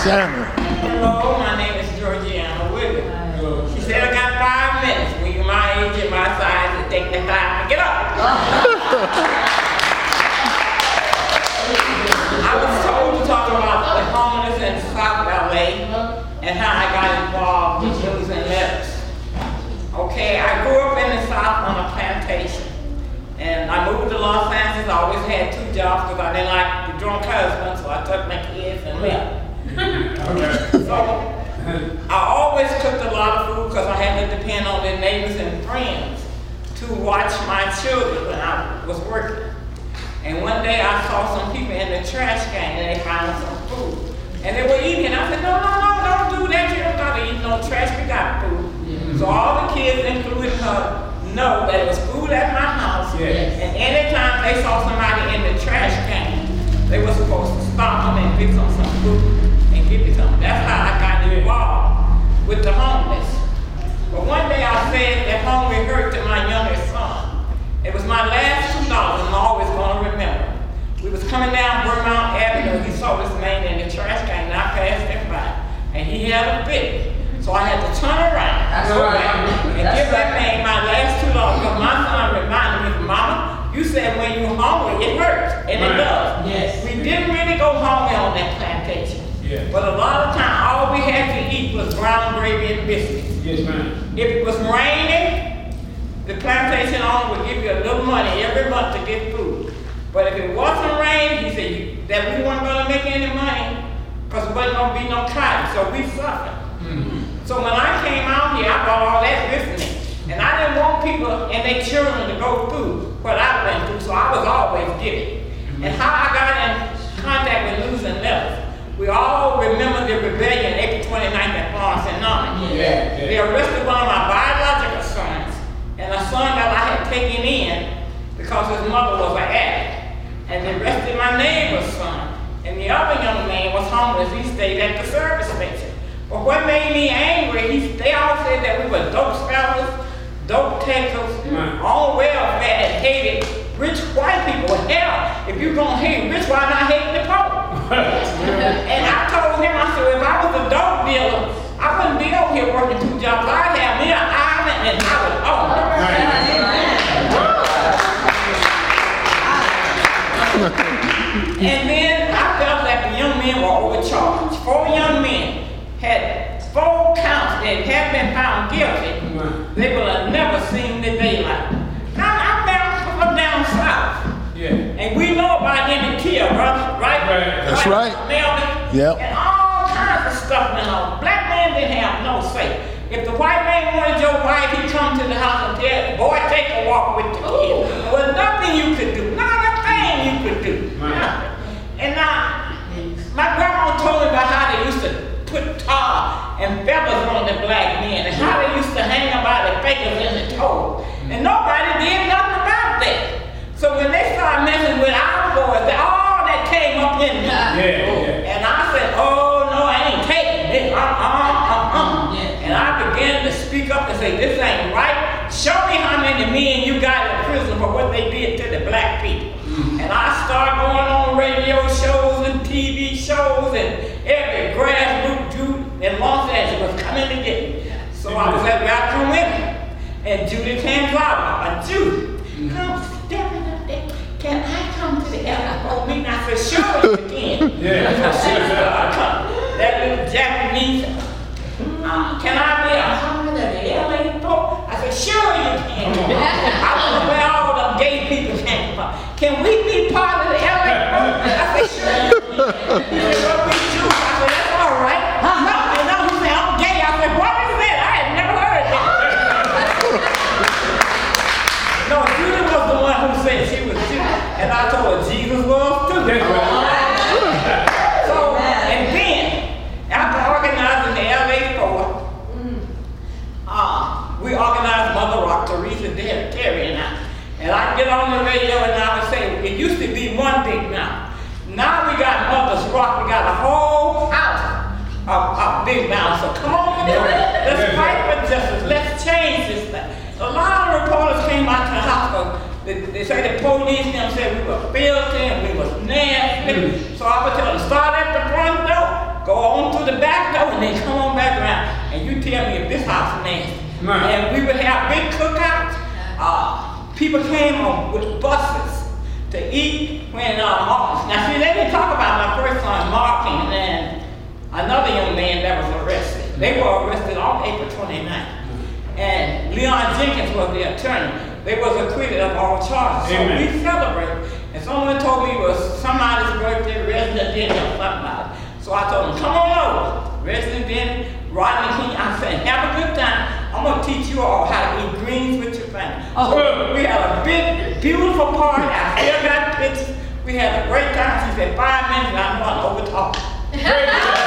Sandra. Hello, my name is Georgiana Williams. She said I got 5 minutes. When you're my age and my size, it takes the time to get up. I was told to talk about the homeless in South LA and how I got involved with News and Letters. Okay, I grew up in the South on a plantation. And I moved to Los Angeles. I always had 2 jobs because I didn't like the drunk husband, so I took my kids and left. So I always cooked a lot of food because I had to depend on the neighbors and friends to watch my children when I was working. And one day I saw some people in the trash can and they found some food. And they were eating. I said, no, don't do that. You don't got to eat no trash. We got food. So all the kids, including her, know that it was food at my house. Yes. And anytime they saw somebody in the trash can, they were supposed to stop them and pick them some food and give it to them. That's how I got involved with the homeless. But one day I said that hunger hurt to my youngest son. It was my last $2 and I'm always going to remember. We was coming down Vermont Avenue. He saw this man in the trash can and I passed him by. And he had a fit. So I had to turn around and give that man my last $2 because my son reminded me, Mama, you said when you're hungry, it hurts. And it does. Yes. We didn't really go hungry on that plantation. Yeah. But a lot of time, all we had to eat was brown gravy and biscuits. Yes, ma'am. If it was raining, the plantation owner would give you a little money every month to get food. But if it wasn't raining, he said that we weren't going to make any money because there wasn't going to be no cotton. So we suffered. So when I came out here, I brought all that with me. And I didn't want people and their children to go through what I went through, so I was always giving. And how I got in contact with News and Letters, we all remember the rebellion April 29th at Florence and Norman. They arrested one of my biological sons, and a son that I had taken in because his mother was an addict. And they arrested my neighbor's son. And the other young man was homeless. He stayed at the service station. But what made me angry, they all said that we were dope sellers, dope takers, on welfare, and hated rich white people. Hell, if you're going to hate rich, why not hate the poor? And I told him, I said, if I was a dope dealer, I wouldn't be over here working 2 jobs. I'd have me an island and I would own it. And then I felt that the young men were overcharged. 4 young men had 4 counts that had been found guilty, they will have never seen the daylight. Now, I'm down south. Yeah. And we know about Emmett Till, brother, right? That's right. Yep. And all kinds of stuff went on. Black man didn't have no say. If the white man wanted your wife, he'd come to the house and tell, boy, take a walk with the kid. There was nothing you could do. Not a thing you could do. Nothing. And now, my grandma told me about how they used to put tar and feathers on the black men and how they used to hang about their fingers in the toe. And nobody did nothing about that. So when they started messing with our boys, all that came up in me. And I said, oh no, I ain't taking it. And I began to speak up and say, this ain't right. Show me how many men you got in prison for what they did to the black people. And I started going on radio shows and TV shows and every grassroots Jew in Los Angeles was coming to get me. So I was at Ralph Women and Judy Tanzara, a Jew. Come stepping up there. Can I come to the LFO meeting? I said, sure you can. That little Japanese, can I be a hundred of the LA folk? I said, sure you can. I don't know where all them gay people came from. Can we be part of the LA folk? I said, sure you can. He said, well, we do. I said, that's all right. No, and no, he said, I'm gay. I said, what is that? I had never heard that. No, Judy was the one who said she was Jew. And I told her Jesus was too. So, and then, after organizing the LA folk, we organized Mother Rock, Teresa, Terry, and I. And I'd get on the radio and I would say, it used to be one big mountain. Now we got Mother's Rock, we got a whole house of big mountains. So come on, let's fight for justice, let's change this thing. A lot of reporters came out to the house, they say the police and them said we were filthy and we was nasty. So I would tell them, start at the front door, go on to and then come on back around and you tell me if this house is nasty. Right. And we would have big cookouts. People came on with buses to eat when now see, they didn't talk about my first son, Marking, and another young man that was arrested. They were arrested on April 29th. And Leon Jenkins was the attorney. They was acquitted of all charges. So we celebrated. And someone told me it was somebody's birthday, Resident Denny or something like that. So I told them, come on over. Resident Denny, Rodney King. I said, have a good time. I'm going to teach you all how to eat greens with your family. So we had a big, beautiful party. I still got pictures. We had a great time. She said 5 minutes and I'm going to overtalk.